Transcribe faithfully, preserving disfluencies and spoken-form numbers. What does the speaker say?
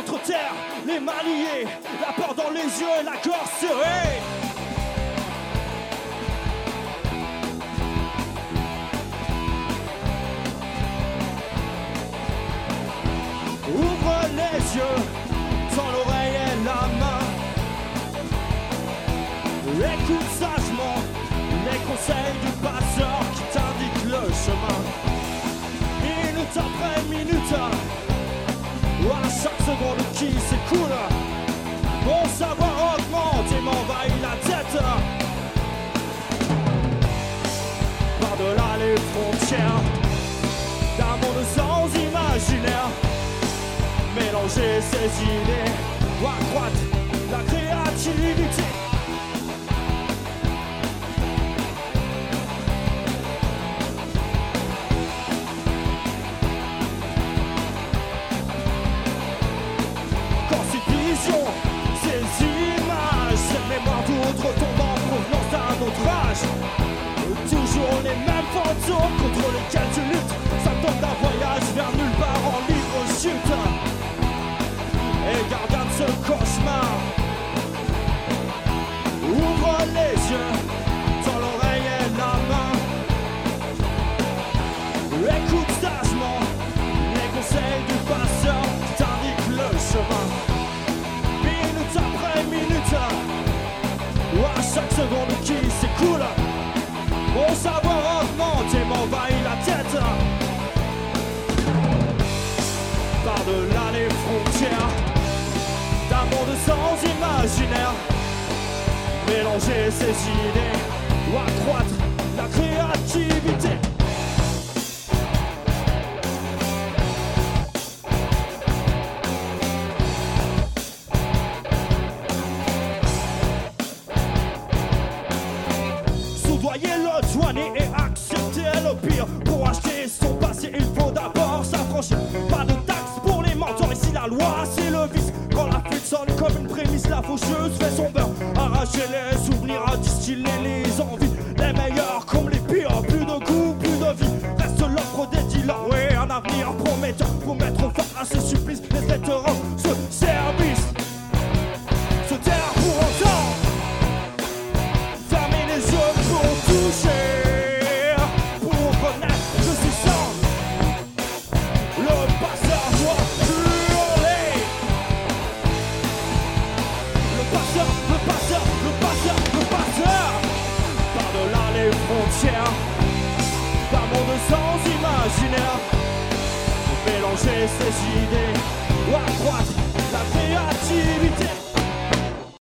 contre terre, les mains liées, la peur dans les yeux et la gorge serrée. Ouvre les yeux, tends l'oreille et la main. Écoute sagement les conseils du passeur qui t'indique le chemin. Minute après minute, à chaque seconde qui s'écoule, mon savoir augmente et m'envahit la tête. Par-delà les frontières d'un monde sans imaginaire, mélanger ses idées ou accroître la créativité. Ces images, ces mémoires d'autres tombent en provenance d'un autre âge. Toujours les mêmes fantômes contre lesquels tu luttes. Ça me donne d'un voyage vers nulle part en libre chute. Et gardien de ce cauchemar, ouvre les yeux, tends l'oreille et la main. Écoute sagement les conseils du passeur qui t'indique le chemin. Après minute, ou à chaque seconde qui s'écoule, mon savoir augmente et m'envahit la tête. Par-delà les frontières d'un monde sans imaginaire, mélanger ses idées ou accroître la créativité. Le douanier et accepter le pire. Pour acheter son passé, il faut d'abord s'affranchir. Pas de taxes pour les mentors, ici la loi c'est le vice. Quand la fuite sonne comme une prémisse, la faucheuse fait son beurre. Arracher les souvenirs, à distiller les envies. Les meilleurs comme les pires, plus de goût, plus de vie. Reste l'offre des dealers, ouais, un avenir prometteur. Pour mettre fin à ces supplices, les traiteurs ce service. Se taire pour autant, fermer les yeux pour toucher, pour reconnaître que je suis sans. Le passeur doit hurler. Le passeur, le passeur, le passeur, le passeur. Par-delà les frontières d'un monde sans imaginaire, mélanger ses idées